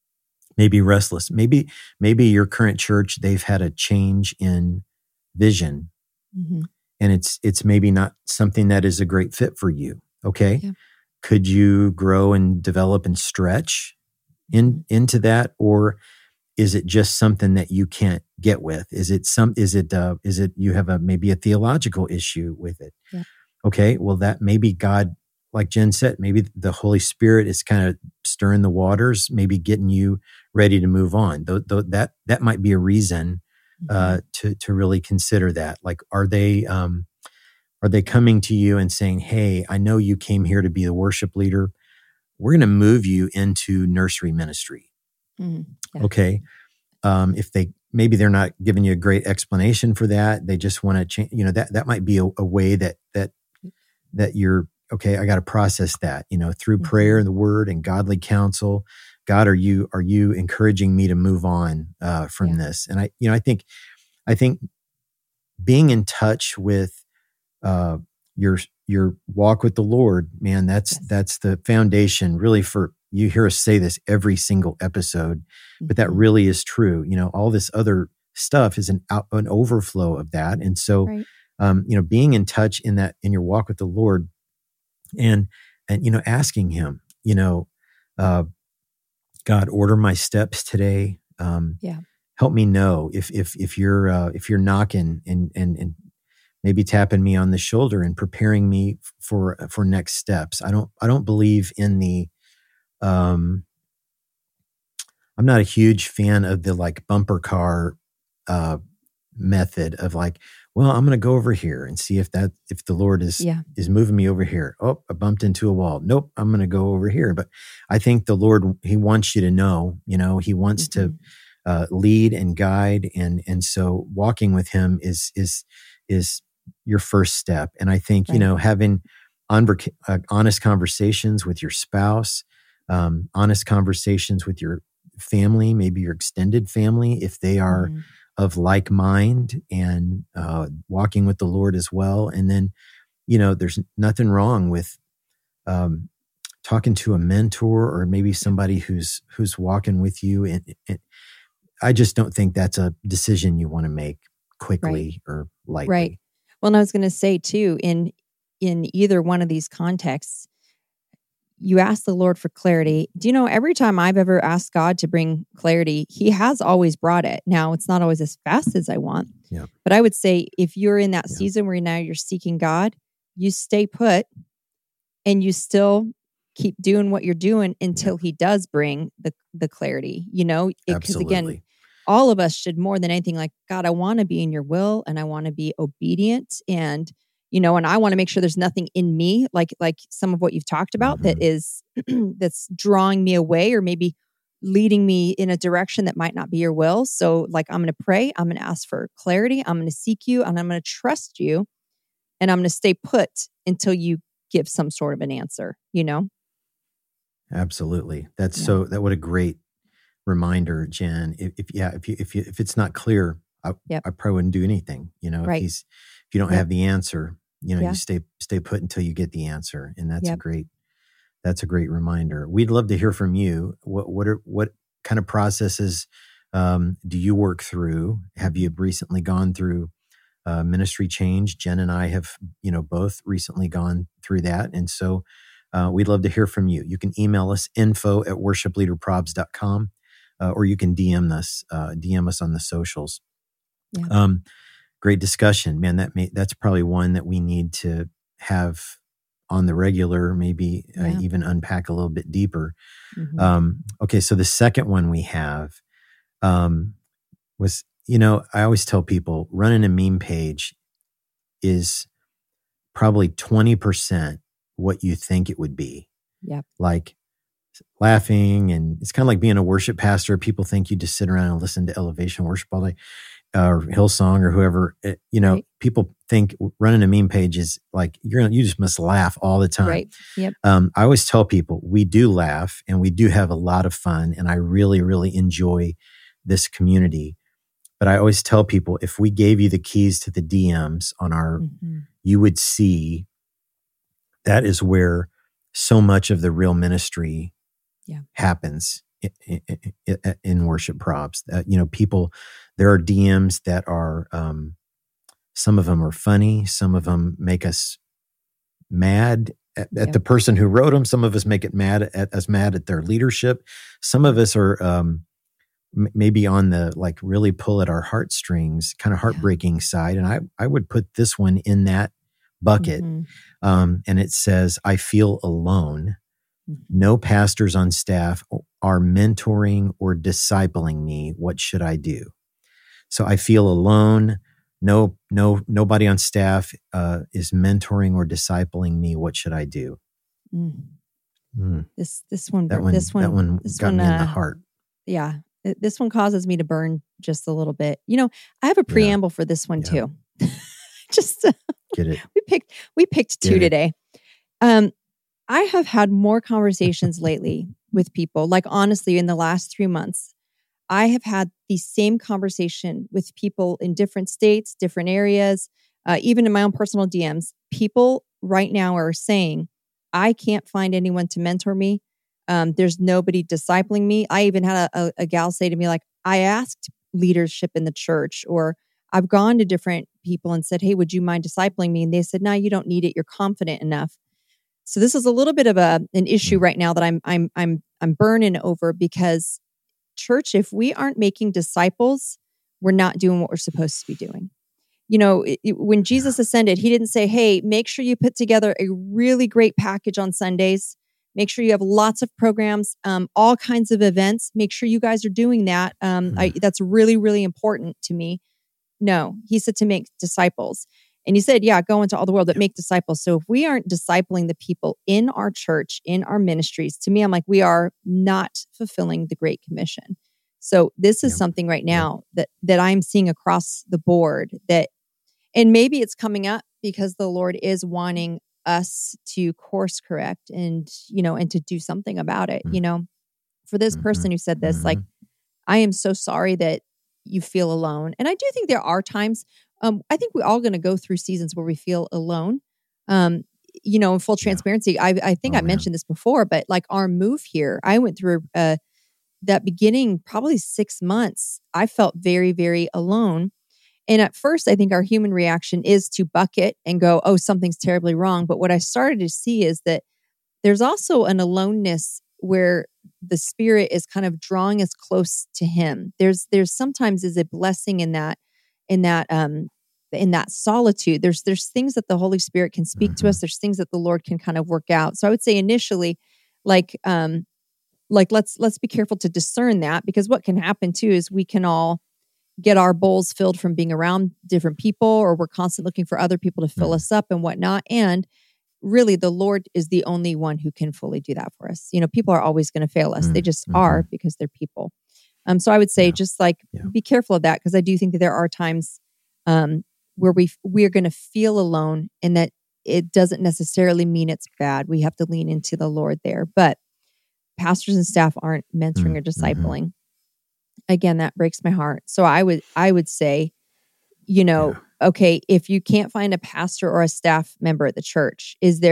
B: maybe restless? Maybe, maybe your current church, they've had a change in vision. Mm-hmm. And it's, it's maybe not something that is a great fit for you. Okay. Yeah. Could you grow and develop and stretch in, into that? Or is it just something that you can't get with? Is it some, is it, uh, is it, you have a, maybe a theological issue with it? Yeah. Okay. Well, that maybe God, like Jen said, maybe the Holy Spirit is kind of stirring the waters, maybe getting you ready to move on. Though, though that, that might be a reason, mm-hmm. uh, to, to really consider that. Like, are they, um, are they coming to you and saying, hey, I know you came here to be the worship leader. We're going to move you into nursery ministry. Mm, yeah. Okay. Um, if they, maybe they're not giving you a great explanation for that. They just want to change, you know, that, that might be a, a way that, that, that you're, okay, I got to process that, you know, through mm-hmm. prayer and the word and godly counsel. God, are you, are you encouraging me to move on, uh, from yeah. this? And I, you know, I think, I think being in touch with, uh, your, your walk with the Lord, man, that's, yes. that's the foundation really for, you hear us say this every single episode, mm-hmm. but that really is true. You know, all this other stuff is an out, an overflow of that. And so, right. um, you know, being in touch in that, in your walk with the Lord and, and, you know, asking him, you know, uh, God, order my steps today. Um, yeah. Help me know if, if, if you're, uh, if you're knocking and, and, and maybe tapping me on the shoulder and preparing me for, for next steps. I don't, I don't believe in the, um, I'm not a huge fan of the like bumper car, uh, method of like, well, I'm going to go over here and see if that, if the Lord is, yeah. is moving me over here. Oh, I bumped into a wall. Nope. I'm going to go over here. But I think the Lord, he wants you to know, you know, he wants mm-hmm. to, uh, lead and guide. And, and so walking with him is, is, is your first step. And I think, right. you know, having on, uh, honest conversations with your spouse, um, honest conversations with your family, maybe your extended family, if they are mm-hmm. of like mind and uh, walking with the Lord as well. And then, you know, there's nothing wrong with um, talking to a mentor or maybe somebody who's who's walking with you. And, and I just don't think that's a decision you want to make quickly right. or lightly.
C: Right. Well, and I was going to say too, in in either one of these contexts, you ask the Lord for clarity. Do you know, every time I've ever asked God to bring clarity, he has always brought it. Now, it's not always as fast as I want. Yeah. But I would say if you're in that yeah. season where now you're seeking God, you stay put and you still keep doing what you're doing until yeah. he does bring the, the clarity, you know? Because again, all of us should more than anything like, God, I want to be in your will and I want to be obedient and you know, and I want to make sure there's nothing in me, like like some of what you've talked about, mm-hmm. that is that's drawing me away or maybe leading me in a direction that might not be your will. So, like, I'm going to pray, I'm going to ask for clarity, I'm going to seek you, and I'm going to trust you, and I'm going to stay put until you give some sort of an answer. You know,
B: absolutely. That's yeah. so. That what a great reminder, Jen. If, if yeah, if you if you if it's not clear, I, yep. I probably wouldn't do anything. You know, if right. he's if you don't yep. have the answer. You know, yeah. you stay stay put until you get the answer, and that's yep. a great that's a great reminder. We'd love to hear from you. What what are what kind of processes um, do you work through? Have you recently gone through uh, ministry change? Jen and I have, you know, both recently gone through that, and so uh, we'd love to hear from you. You can email us info at worship leader probs dot com, uh, or you can D M us uh, D M us on the socials.
C: Yeah.
B: Um, great discussion, man. That may, that's probably one that we need to have on the regular, maybe uh,
C: Yeah.
B: even unpack a little bit deeper.
C: Mm-hmm.
B: Um, okay, so the second one we have um, was, you know, I always tell people running a meme page is probably twenty percent what you think it would be.
C: Yep.
B: Like laughing, and it's kind of like being a worship pastor. People think you just sit around and listen to Elevation Worship all day. Uh, or Hillsong or whoever, it, you know,
C: Right.
B: people think running a meme page is like, you're gonna, you just must laugh all the time.
C: Right. Yep.
B: Um, I always tell people we do laugh and we do have a lot of fun. And I really, really enjoy this community. But I always tell people, if we gave you the keys to the D Ms on our,
C: Mm-hmm.
B: you would see that is where so much of the real ministry
C: Yeah.
B: happens in, in, in worship props. Uh, you know, people, there are D Ms that are, um, some of them are funny. Some of them make us mad at, at
C: Yeah.
B: the person who wrote them. Some of us make it mad at us mad at their leadership. Some of us are, um, m- maybe on the, like, really pull at our heartstrings, kind of heartbreaking side. And I, I would put this one in that bucket.
C: Mhm.
B: Um, and it says, I feel alone.
C: Mhm.
B: No pastors on staff are mentoring or discipling me. What should I do? So I feel alone. No, no, nobody on staff uh, is mentoring or discipling me. What should I do?
C: Mm.
B: Mm,
C: This this one
B: that one,
C: this one
B: that one
C: this
B: got
C: one
B: me in the
C: uh,
B: heart.
C: yeah. Th- This one causes me to burn just a little bit. You know, I have a
B: Yeah.
C: preamble for this one
B: Yeah.
C: too. just uh,
B: Get it?
C: we picked we picked two
B: Get it.
C: today. Um, I have had more conversations lately with people. Like honestly, in the last three months, I have had the same conversation with people in different states, different areas, uh, even in my own personal D Ms. People right now are saying, I can't find anyone to mentor me. Um, there's nobody discipling me. I even had a, a, a gal say to me, like, I asked leadership in the church, or I've gone to different people and said, hey, would you mind discipling me? And they said, no, you don't need it. You're confident enough. So this is a little bit of a an issue
B: Mm.
C: right now that I'm I'm I'm I'm burning over, because church, if we aren't making disciples, we're not doing what we're supposed to be doing. You know, it, it- when Jesus ascended, he didn't say, hey, make sure you put together a really great package on Sundays. Make sure you have lots of programs, um, all kinds of events. Make sure you guys are doing that. Um, I, that's really, really important to me. No, he said to make disciples. And he said, yeah, go into all the world, but make disciples. So if we aren't discipling the people in our church, in our ministries, to me, I'm like, we are not fulfilling the Great Commission. So this is
B: Yep.
C: something right now that that I'm seeing across the board, that, and maybe it's coming up because the Lord is wanting us to course correct and, you know, and to do something about it.
B: Mm.
C: You know, for this
B: Mhm.
C: person who said this, like,
B: Mhm.
C: I am so sorry that you feel alone. And I do think there are times, um, I think we're all going to go through seasons where we feel alone. Um, you know, in full
B: Yeah.
C: transparency, I, I think
B: Oh,
C: I
B: man.
C: mentioned this before, but like our move here, I went through uh, that beginning probably six months. I felt very, very alone. And at first, I think our human reaction is to bucket and go, oh, something's terribly wrong. But what I started to see is that there's also an aloneness where the Spirit is kind of drawing us close to Him. There's there's sometimes is a blessing in that, in that um in that solitude. There's there's things that the Holy Spirit can speak to
B: Mhm.
C: us. There's things that the Lord can kind of work out. So I would say initially, like um like let's let's be careful to discern that, because what can happen too is we can all get our bowls filled from being around different people, or we're constantly looking for other people to fill
B: Mm.
C: us up and whatnot. And really, the Lord is the only one who can fully do that for us. You know, people are always going to fail us. They
B: Mm.
C: just
B: Mhm.
C: are, because they're people. Um, so I would say
B: Yeah.
C: just like
B: Yeah.
C: be careful of that, because I do think that there are times um, where we we're going to feel alone, and that it doesn't necessarily mean it's bad. We have to lean into the Lord there. But pastors and staff aren't mentoring
B: Mm.
C: or
B: Mhm.
C: discipling. Again, that breaks my heart. So I would I would say, you know, okay, if you can't find a pastor or a staff member at the church, is there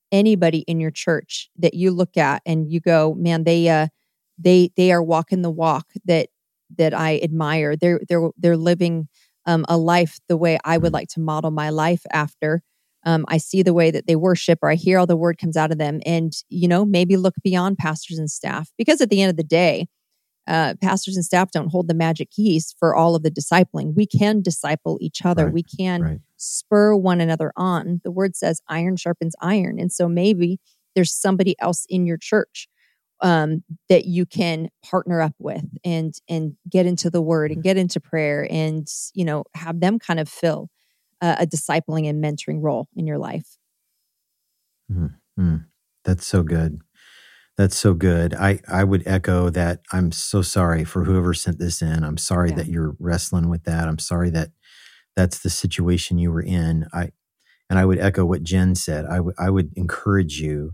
C: anybody in your church that you look at and you go, man, they uh, they they are walking the walk that that I admire. They're they're they're living um, a life the way I would like to model my life after. Um, I see the way that they worship, or I hear all the word comes out of them, and you know, maybe look beyond pastors and staff, because at the end of the day, uh, pastors and staff don't hold the magic keys for all of the discipling. We can disciple each other.
B: Right,
C: we can
B: right.
C: spur one another on. The word says iron sharpens iron. And so maybe there's somebody else in your church um, that you can partner up with and, and get into the word and get into prayer and, you know, have them kind of fill uh, a discipling and mentoring role in your life.
B: Mm-hmm. That's so good. That's so good. I, I would echo that. I'm so sorry for whoever sent this in. I'm sorry
C: Yeah.
B: that you're wrestling with that. I'm sorry that that's the situation you were in. I, and I would echo what Jen said. I would, I would encourage you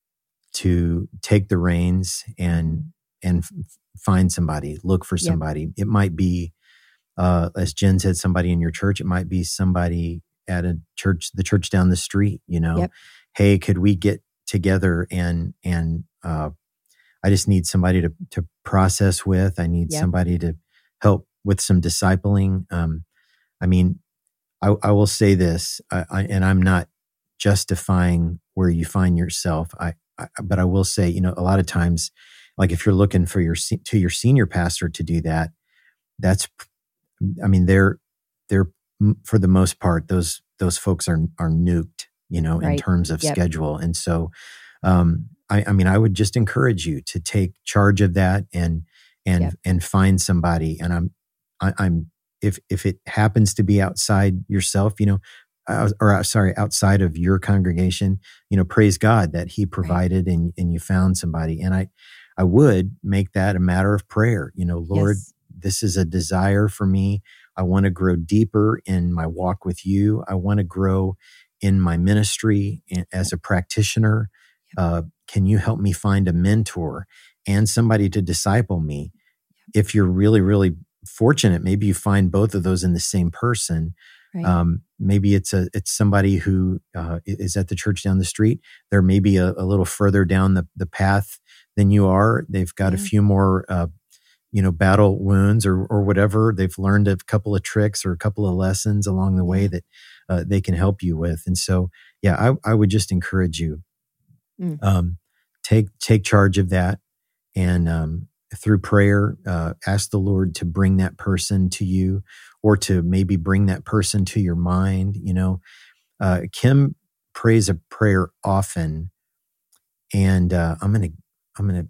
B: to take the reins and, and f- find somebody, look for somebody. Yep. It might be, uh, as Jen said, somebody in your church. It might be somebody at a church, the church down the street, you know,
C: Yep.
B: Hey, could we get together and, and, uh, I just need somebody to, to process with. I need
C: Yep.
B: somebody to help with some discipling. Um, I mean, I, I will say this, I, I, and I'm not justifying where you find yourself. I, I, but I will say, you know, a lot of times, like if you're looking for your to your senior pastor to do that, that's, I mean, they're they're for the most part, those those folks are are nuked, you know,
C: Right.
B: in terms of
C: Yep.
B: schedule, and so, um, I, I mean, I would just encourage you to take charge of that and and
C: Yep.
B: and find somebody. And I'm I, I'm if if it happens to be outside yourself, you know, uh, or uh, sorry, outside of your congregation, you know, praise God that He provided, right. and and you found somebody. And I I would make that a matter of prayer. You know, Lord,
C: Yes.
B: this is a desire for me. I want to grow deeper in my walk with you. I want to grow in my ministry as a practitioner. Uh, can you help me find a mentor and somebody to disciple me? If you're really, really fortunate, maybe you find both of those in the same person.
C: Right.
B: Um, maybe it's a it's somebody who uh, is at the church down the street. They're maybe a, a little further down the, the path than you are. They've got
C: Yeah.
B: a few more uh, you know, battle wounds or or whatever. They've learned a couple of tricks or a couple of lessons along the way that uh, they can help you with. And so, yeah, I, I would just encourage you,
C: Mm.
B: um, take take charge of that, and um, through prayer, uh, ask the Lord to bring that person to you, or to maybe bring that person to your mind. You know, uh, Kim prays a prayer often, and uh, I'm gonna I'm gonna.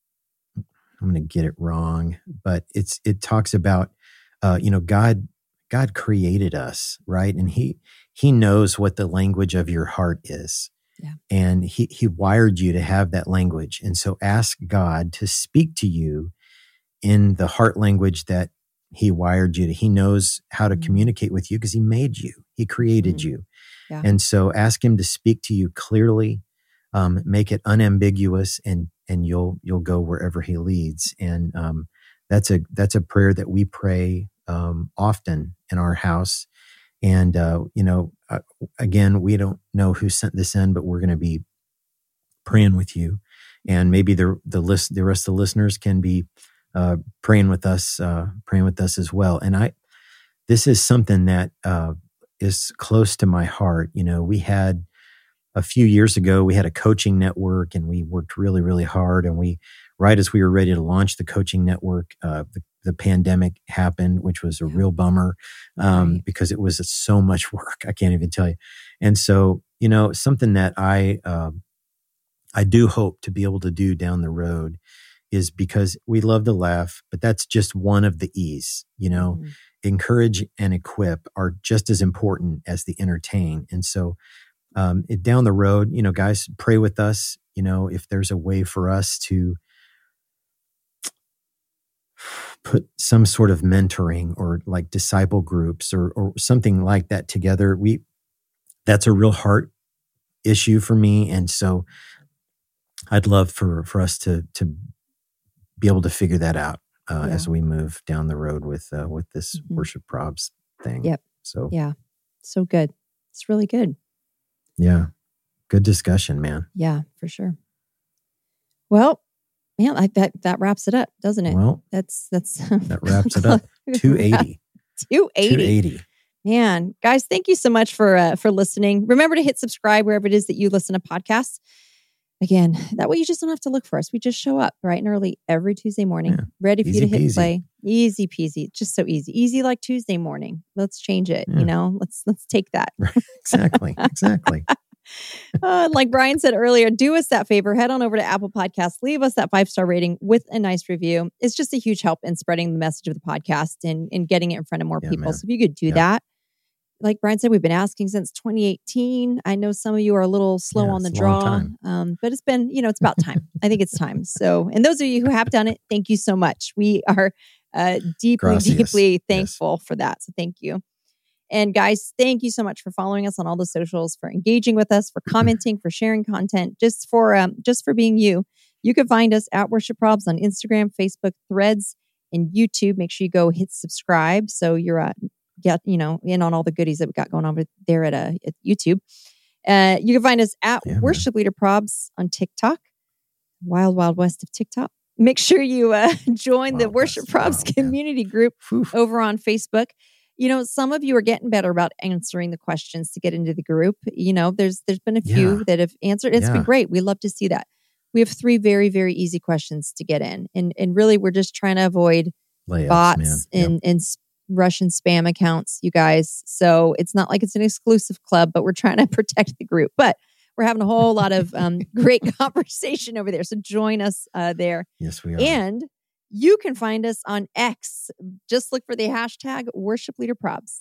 B: I'm going to get it wrong, but it's, it talks about, uh, you know, God, God created us, right? And he, he knows what the language of your heart is.
C: Yeah.
B: And he, he wired you to have that language. And so ask God to speak to you in the heart language that He wired you to. He knows how to mm-hmm. communicate with you because He made you, He created mm-hmm. you.
C: Yeah.
B: And so ask Him to speak to you clearly, um, make it unambiguous, and and you'll you'll go wherever He leads. And um, that's a that's a prayer that we pray um, often in our house. And uh, you know, uh, again, we don't know who sent this in, but we're going to be praying with you, and maybe the the list the rest of the listeners can be uh, praying with us, uh, praying with us as well. And I, this is something that uh, is close to my heart. You know, we had. A few years ago, we had a coaching network, and we worked really, really hard. And we, right as we were ready to launch the coaching network, uh, the, the pandemic happened, which was a
C: yeah.
B: real bummer um,
C: right.
B: because it was so much work. I can't even tell you. And so, you know, something that I, uh, I do hope to be able to do down the road is, because we love to laugh, but that's just one of the E's. You know, mm-hmm. encourage and equip are just as important as the entertain. And so. Um, it, down the road, you know, guys, pray with us. You know, if there's a way for us to put some sort of mentoring or like disciple groups or or something like that together, we that's a real heart issue for me, and so I'd love for for us to to be able to figure that out uh, yeah. as we move down the road with uh, with this mm-hmm. worship probs thing.
C: Yep.
B: So
C: yeah, so good. It's really good.
B: Yeah. Good discussion, man.
C: Yeah, for sure. Well, man, I, that that wraps it up, doesn't it?
B: Well,
C: that's that's
B: that wraps it up. two eighty
C: two eighty
B: two eighty
C: Man, guys, thank you so much for uh, for listening. Remember to hit subscribe wherever it is that you listen to podcasts. Again, that way you just don't have to look for us. We just show up bright and early every Tuesday morning, yeah. ready for easy you to hit peasy. play. Easy peasy. Just so easy. Easy like Tuesday morning. Let's change it. Yeah. You know, let's let's take that.
B: Exactly. Exactly.
C: uh, like Brian said earlier, do us that favor. Head on over to Apple Podcasts. Leave us that five-star rating with a nice review. It's just a huge help in spreading the message of the podcast and, and getting it in front of more yeah, people. Man. So if you could do yeah. that, like Brian said, we've been asking since twenty eighteen. I know some of you are a little slow yeah, on the draw, um, but it's been, you know, it's about time. I think it's time. So, and those of you who have done it, thank you so much. We are uh, deeply, Gracias. deeply thankful yes. for that. So thank you. And guys, thank you so much for following us on all the socials, for engaging with us, for commenting, for sharing content, just for um, just for being you. You can find us at Worship Probs on Instagram, Facebook, Threads, and YouTube. Make sure you go hit subscribe so you're uh, get you know in on all the goodies that we got going on with there at, uh, at YouTube. Uh, you can find us at yeah, Worship man. Leader Probs on TikTok, Wild Wild West of TikTok. Make sure you uh, join wild the Worship Probs wild, community man. group Oof. over on Facebook. You know, some of you are getting better about answering the questions to get into the group. You know, there's there's been a few yeah. that have answered. It's yeah. been great. We love to see that. We have three very, very easy questions to get in. And and really, we're just trying to avoid Layups, bots yep. and, and Russian spam accounts, you guys. So it's not like it's an exclusive club, but we're trying to protect the group. But we're having a whole lot of um, great conversation over there. So join us uh, there.
B: Yes, we are.
C: And you can find us on X. Just look for the hashtag Worship Leader Probs.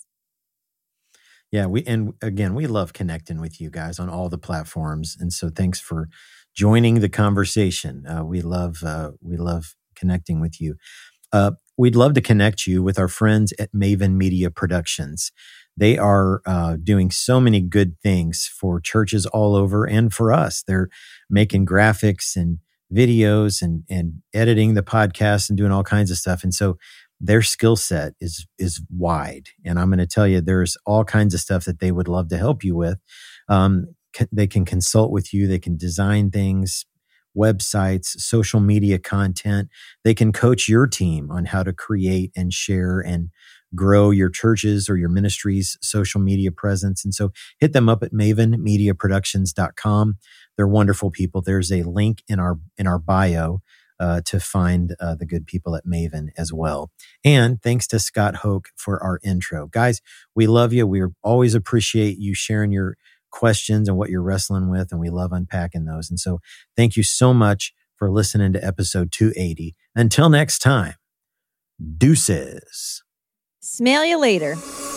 B: Yeah, we and again, we love connecting with you guys on all the platforms, and so thanks for joining the conversation. Uh, we love uh, we love connecting with you. Uh, we'd love to connect you with our friends at Maven Media Productions. They are uh, doing so many good things for churches all over, and for us. They're making graphics and videos and and editing the podcast and doing all kinds of stuff. And so their skill set is is wide. And I'm going to tell you, there's all kinds of stuff that they would love to help you with. Um, c- they can consult with you. They can design things, websites, social media content. They can coach your team on how to create and share and grow your church's or your ministry's social media presence. And so hit them up at maven media productions dot com. They're wonderful people. There's a link in our in our bio uh, to find uh, the good people at Maven as well. And thanks to Scott Hoke for our intro. Guys, we love you. We always appreciate you sharing your questions and what you're wrestling with, and we love unpacking those. And so thank you so much for listening to episode two eighty. Until next time, deuces.
C: Smell you later.